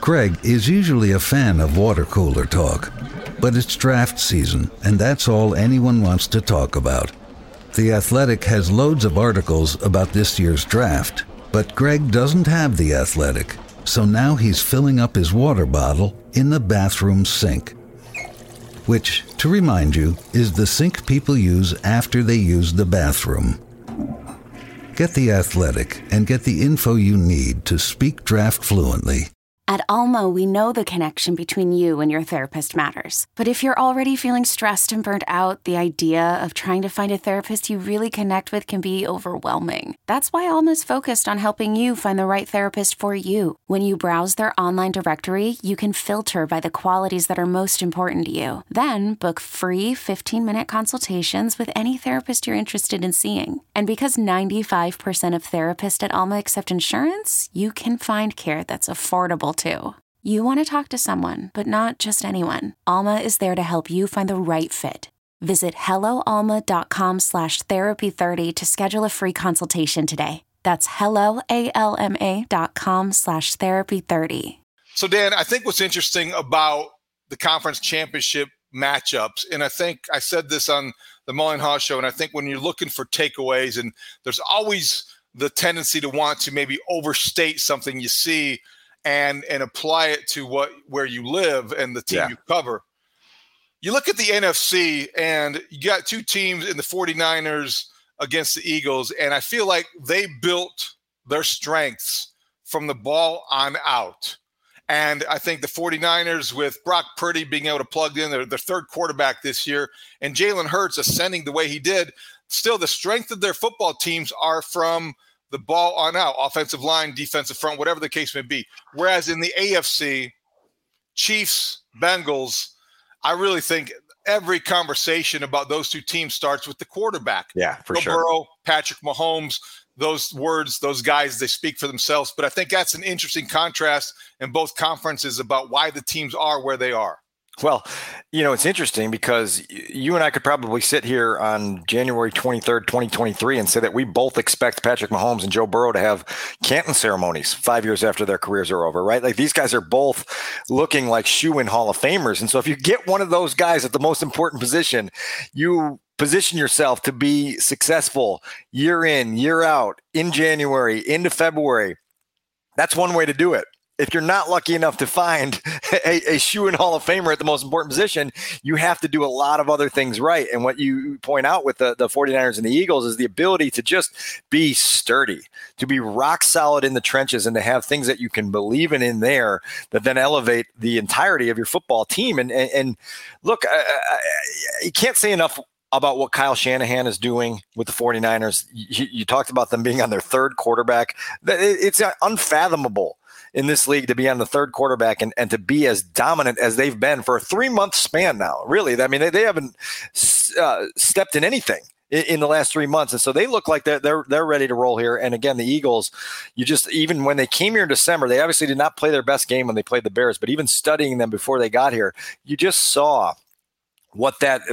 Greg is usually a fan of water cooler talk, but it's draft season, and that's all anyone wants to talk about. The Athletic has loads of articles about this year's draft, but Greg doesn't have The Athletic, so now he's filling up his water bottle in the bathroom sink. Which, to remind you, is the sink people use after they use the bathroom. Get The Athletic and get the info you need to speak draft fluently. At Alma, we know the connection between you and your therapist matters. But if you're already feeling stressed and burnt out, the idea of trying to find a therapist you really connect with can be overwhelming. That's why Alma's focused on helping you find the right therapist for you. When you browse their online directory, you can filter by the qualities that are most important to you. Then book free 15-minute consultations with any therapist you're interested in seeing. And because 95% of therapists at Alma accept insurance, you can find care that's affordable too. You want to talk to someone, but not just anyone. Alma is there to help you find the right fit. Visit helloalma.com/therapy30 to schedule a free consultation today. That's helloalma.com/therapy30. So Dan, I think what's interesting about the conference championship matchups, and I think I said this on the Mullen Haw show, and I think when you're looking for takeaways, and there's always the tendency to want to maybe overstate something you see and apply it to where you live and the team you cover. You look at the NFC, and you got two teams in the 49ers against the Eagles, and I feel like they built their strengths from the ball on out. And I think the 49ers, with Brock Purdy being able to plug in their third quarterback this year, and Jalen Hurts ascending the way he did, still the strength of their football teams are from the ball on out, offensive line, defensive front, whatever the case may be. Whereas in the AFC, Chiefs, Bengals, I really think every conversation about those two teams starts with the quarterback. Yeah, for Joe sure. Burrow, Patrick Mahomes, those words, those guys, they speak for themselves. But I think that's an interesting contrast in both conferences about why the teams are where they are. Well, it's interesting because you and I could probably sit here on January 23rd, 2023 and say that we both expect Patrick Mahomes and Joe Burrow to have Canton ceremonies 5 years after their careers are over, right? Like, these guys are both looking like shoe-in Hall of Famers. And so if you get one of those guys at the most important position, you position yourself to be successful year in, year out, in January, into February. That's one way to do it. If you're not lucky enough to find a shoe-in Hall of Famer at the most important position, you have to do a lot of other things right. And what you point out with the 49ers and the Eagles is the ability to just be sturdy, to be rock solid in the trenches, and to have things that you can believe in there that then elevate the entirety of your football team. And look, you can't say enough about what Kyle Shanahan is doing with the 49ers. You talked about them being on their third quarterback. It's unfathomable in this league to be on the third quarterback and to be as dominant as they've been for a 3-month span now. Really, I mean, they haven't stepped in anything in the last 3 months, and so they look like they're ready to roll here. And again, the Eagles, even when they came here in December, they obviously did not play their best game when they played the Bears, but even studying them before they got here, you just saw what that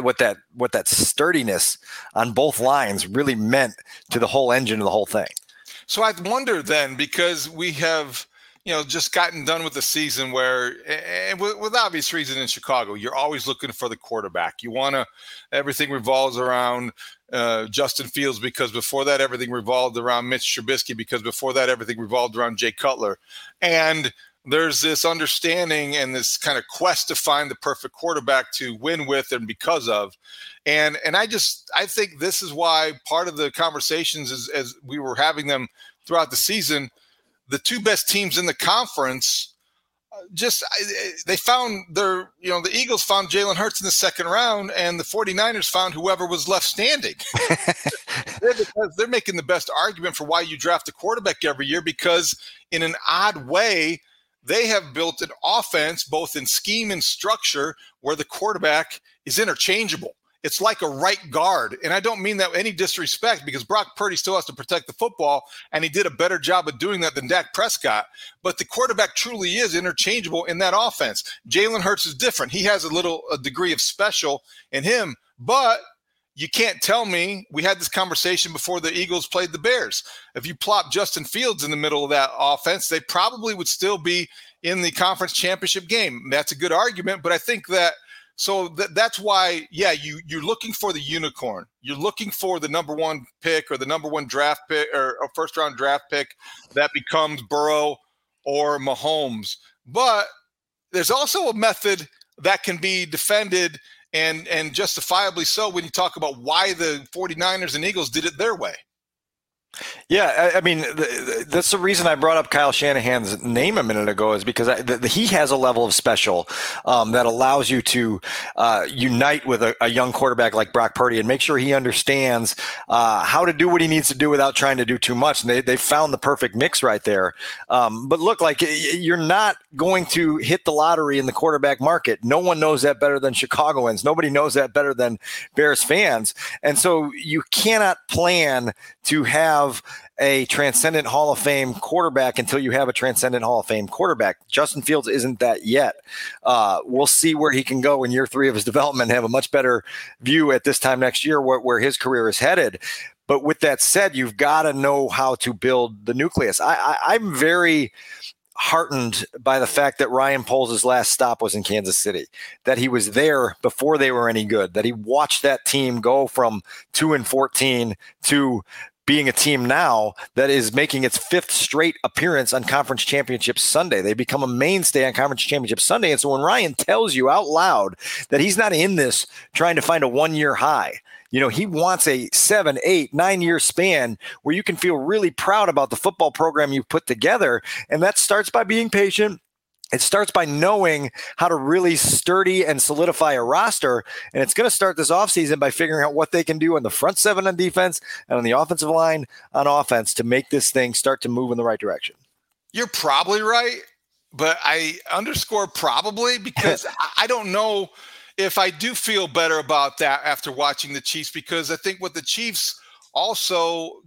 sturdiness on both lines really meant to the whole engine of the whole thing. So I wonder then, because we have just gotten done with the season where, and with obvious reason in Chicago, you're always looking for the quarterback. Everything revolves around Justin Fields, because before that, everything revolved around Mitch Trubisky, because before that, everything revolved around Jay Cutler. And there's this understanding and this kind of quest to find the perfect quarterback to win with and because of. And I think this is why part of the conversations is, as we were having them throughout the season, the two best teams in the conference, they found the Eagles found Jalen Hurts in the second round, and the 49ers found whoever was left standing. They're making the best argument for why you draft a quarterback every year, because in an odd way, they have built an offense, both in scheme and structure, where the quarterback is interchangeable. It's like a right guard. And I don't mean that with any disrespect, because Brock Purdy still has to protect the football, and he did a better job of doing that than Dak Prescott. But the quarterback truly is interchangeable in that offense. Jalen Hurts is different. He has a degree of special in him, but you can't tell me, we had this conversation before the Eagles played the Bears. If you plop Justin Fields in the middle of that offense, they probably would still be in the conference championship game. That's a good argument, but I think that's why, you're looking for the unicorn. You're looking for the number one pick or the number one draft pick or a first-round draft pick that becomes Burrow or Mahomes. But there's also a method that can be defended and justifiably so when you talk about why the 49ers and Eagles did it their way. Yeah, I mean, that's the reason I brought up Kyle Shanahan's name a minute ago is because he has a level of special that allows you to unite with a young quarterback like Brock Purdy and make sure he understands how to do what he needs to do without trying to do too much. And they found the perfect mix right there. But look, like you're not going to hit the lottery in the quarterback market. No one knows that better than Chicagoans. Nobody knows that better than Bears fans. And so you cannot plan to have a transcendent Hall of Fame quarterback until you have a transcendent Hall of Fame quarterback. Justin Fields isn't that yet. We'll see where he can go in year 3 of his development, have a much better view at this time next year where his career is headed. But with that said, you've got to know how to build the nucleus. I'm very heartened by the fact that Ryan Poles' last stop was in Kansas City, that he was there before they were any good, that he watched that team go from 2-14 to being a team now that is making its 5th straight appearance on Conference Championship Sunday. They become a mainstay on Conference Championship Sunday. And so when Ryan tells you out loud that he's not in this trying to find a 1-year high, he wants a 7, 8, 9-year span where you can feel really proud about the football program you've put together. And that starts by being patient. It starts by knowing how to really sturdy and solidify a roster. And it's going to start this offseason by figuring out what they can do on the front 7 on defense and on the offensive line on offense to make this thing start to move in the right direction. You're probably right, but I underscore probably because I don't know if I do feel better about that after watching the Chiefs, because I think what the Chiefs also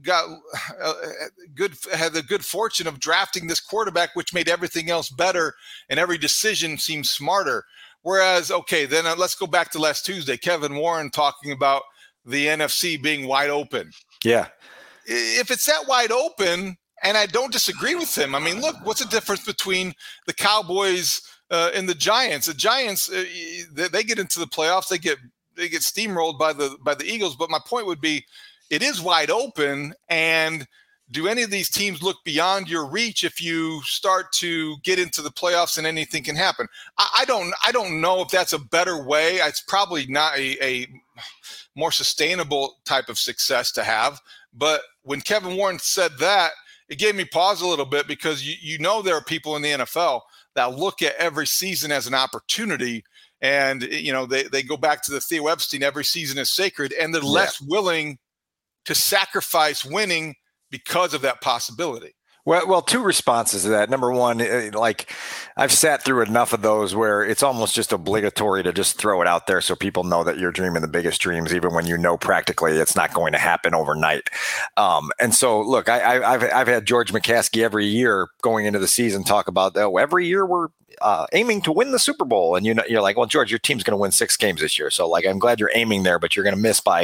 had the good fortune of drafting this quarterback, which made everything else better and every decision seemed smarter. Whereas, then let's go back to last Tuesday, Kevin Warren talking about the NFC being wide open. Yeah. If it's that wide open, and I don't disagree with him. I mean, look, what's the difference between the Cowboys and the Giants? The Giants, they get into the playoffs, they get steamrolled by the Eagles. But my point would be, it is wide open, and do any of these teams look beyond your reach if you start to get into the playoffs and anything can happen? I don't know if that's a better way. It's probably not a more sustainable type of success to have. But when Kevin Warren said that, it gave me pause a little bit, because there are people in the NFL that look at every season as an opportunity. And, they go back to the Theo Epstein, every season is sacred, and they're less willing to sacrifice winning because of that possibility. Well, 2 responses to that. Number one, I've sat through enough of those where it's almost just obligatory to just throw it out there so people know that you're dreaming the biggest dreams, even when practically it's not going to happen overnight. And so, look, I've had George McCaskey every year going into the season talk about, every year we're aiming to win the Super Bowl. And you're like, well, George, your team's going to win 6 games this year. So I'm glad you're aiming there, but you're going to miss by,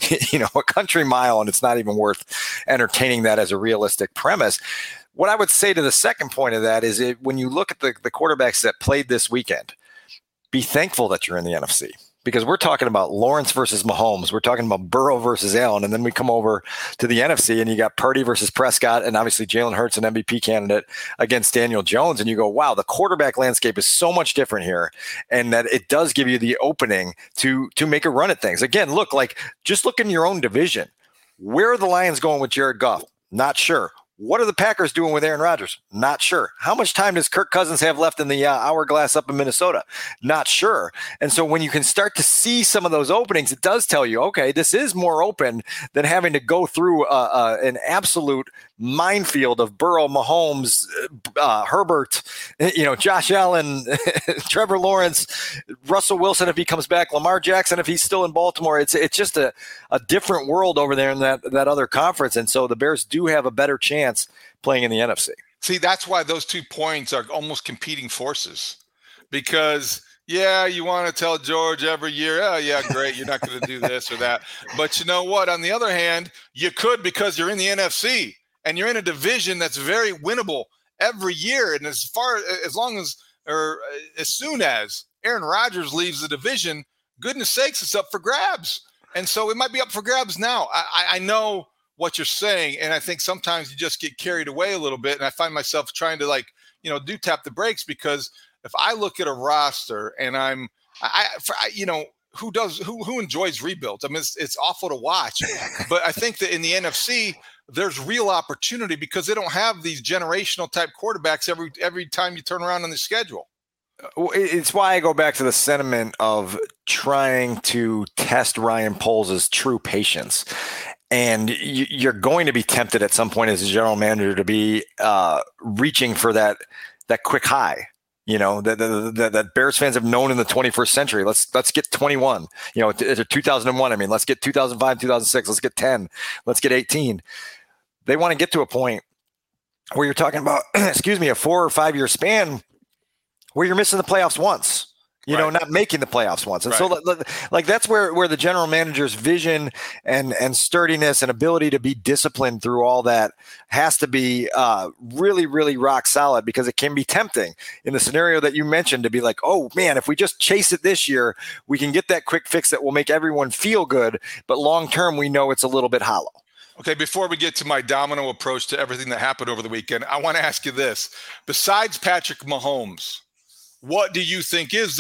a country mile. And it's not even worth entertaining that as a realistic premise. What I would say to the second point of that is when you look at the quarterbacks that played this weekend, be thankful that you're in the NFC. Because we're talking about Lawrence versus Mahomes. We're talking about Burrow versus Allen. And then we come over to the NFC and you got Purdy versus Prescott, and obviously Jalen Hurts, an MVP candidate, against Daniel Jones. And you go, wow, the quarterback landscape is so much different here. And that it does give you the opening to make a run at things. Again, just look in your own division. Where are the Lions going with Jared Goff? Not sure. What are the Packers doing with Aaron Rodgers? Not sure. How much time does Kirk Cousins have left in the hourglass up in Minnesota? Not sure. And so when you can start to see some of those openings, it does tell you, okay, this is more open than having to go through an absolute minefield of Burrow, Mahomes, Herbert, Josh Allen, Trevor Lawrence, Russell Wilson if he comes back, Lamar Jackson if he's still in Baltimore. It's just a different world over there in that other conference. And so the Bears do have a better chance playing in the NFC. See, that's why those 2 points are almost competing forces, because you want to tell George every year, great, you're not going to do this or that. But you know what? On the other hand, you could, because you're in the NFC and you're in a division that's very winnable. every year. And as long as, or as soon as Aaron Rodgers leaves the division, goodness sakes, it's up for grabs. And so it might be up for grabs now. I know what you're saying, and I think sometimes you just get carried away a little bit, and I find myself trying to do tap the brakes, because if I look at a roster and who enjoys rebuilds? I mean, it's awful to watch, but I think that in the NFC, there's real opportunity because they don't have these generational type quarterbacks every time you turn around on the schedule. It's why I go back to the sentiment of trying to test Ryan Poles' true patience. And you're going to be tempted at some point as a general manager to be reaching for that quick high. That Bears fans have known in the 21st century. Let's get 21. 2001. I mean, let's get 2005, 2006. Let's get 10. Let's get 18. They want to get to a point where you're talking about, a 4 or 5 year span where you're missing the playoffs once. Not making the playoffs once. And so that's where the general manager's vision and sturdiness and ability to be disciplined through all that has to be really, really rock solid, because it can be tempting in the scenario that you mentioned to be like, oh man, if we just chase it this year, we can get that quick fix that will make everyone feel good. But long-term, we know it's a little bit hollow. Okay, before we get to my domino approach to everything that happened over the weekend, I want to ask you this. Besides Patrick Mahomes, what do you think is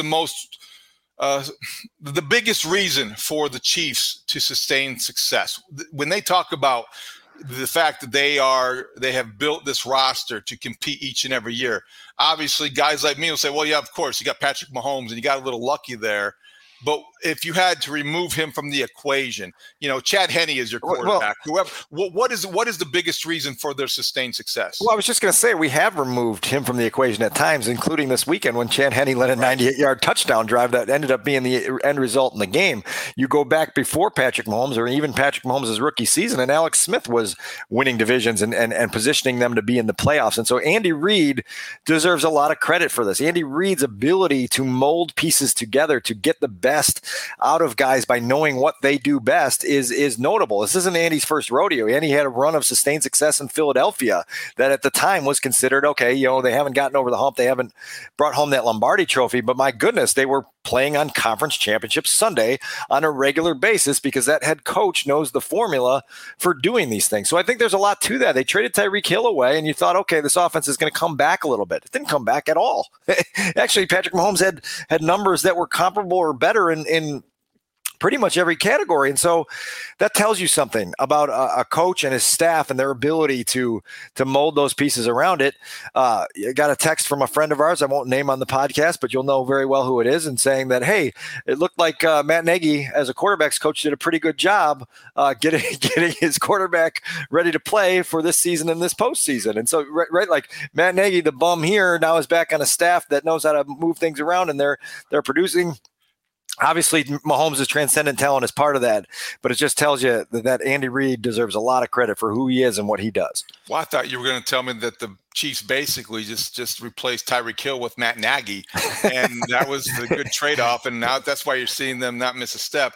the biggest reason for the Chiefs to sustain success? When they talk about the fact that they have built this roster to compete each and every year, obviously guys like me will say, well, yeah, of course, you got Patrick Mahomes and you got a little lucky there. But if you had to remove him from the equation, Chad Henne is your quarterback. What is the biggest reason for their sustained success? Well, I was just going to say we have removed him from the equation at times, including this weekend when Chad Henne led a 98-yard touchdown drive that ended up being the end result in the game. You go back before Patrick Mahomes, or even Patrick Mahomes' rookie season, and Alex Smith was winning divisions and positioning them to be in the playoffs. And so Andy Reid deserves a lot of credit for this. Andy Reid's ability to mold pieces together to get the best out of guys by knowing what they do best is notable. This isn't Andy's first rodeo. Andy had a run of sustained success in Philadelphia that at the time was considered, okay, they haven't gotten over the hump. They haven't brought home that Lombardi trophy, but my goodness, they were playing on Conference Championship Sunday on a regular basis because that head coach knows the formula for doing these things. So I think there's a lot to that. They traded Tyreek Hill away, and you thought, okay, this offense is going to come back a little bit. It didn't come back at all. Actually, Patrick Mahomes had numbers that were comparable or better in pretty much every category. And so that tells you something about a coach and his staff and their ability to mold those pieces around it. I got a text from a friend of ours I won't name on the podcast, but you'll know very well who it is, and saying that, hey, it looked like Matt Nagy as a quarterback's coach did a pretty good job getting his quarterback ready to play for this season and this postseason. And so, right, like Matt Nagy, the bum here, now is back on a staff that knows how to move things around, and they're producing. Obviously, Mahomes' transcendent talent is part of that, but it just tells you that Andy Reid deserves a lot of credit for who he is and what he does. Well, I thought you were going to tell me that the Chiefs basically just replaced Tyreek Hill with Matt Nagy, and that was the good trade-off, and now that's why you're seeing them not miss a step.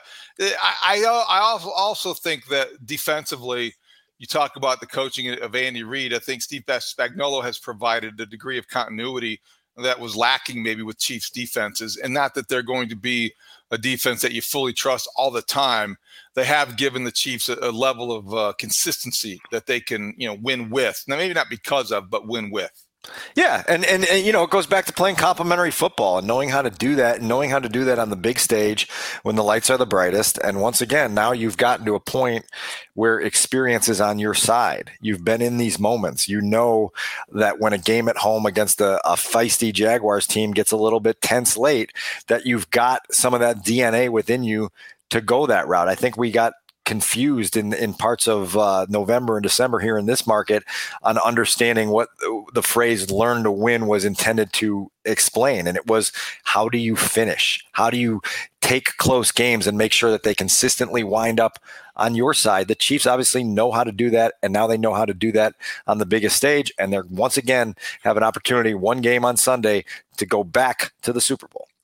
I also think that defensively, you talk about the coaching of Andy Reid. I think Steve Spagnuolo has provided a degree of continuity that was lacking maybe with Chiefs defenses, and not that they're going to be a defense that you fully trust all the time. They have given the Chiefs a level of consistency that they can, win with. Now, maybe not because of, but win with. Yeah, and it goes back to playing complementary football and knowing how to do that, on the big stage when the lights are the brightest. And once again, now you've gotten to a point where experience is on your side. You've been in these moments. You know that when a game at home against a feisty Jaguars team gets a little bit tense late, that you've got some of that DNA within you to go that route. I think we got confused in parts of November and December here in this market on understanding what the phrase learn to win was intended to explain. And it was, how do you finish? How do you take close games and make sure that they consistently wind up on your side? The Chiefs obviously know how to do that, and now they know how to do that on the biggest stage. And they're once again have an opportunity, one game on Sunday, to go back to the Super Bowl.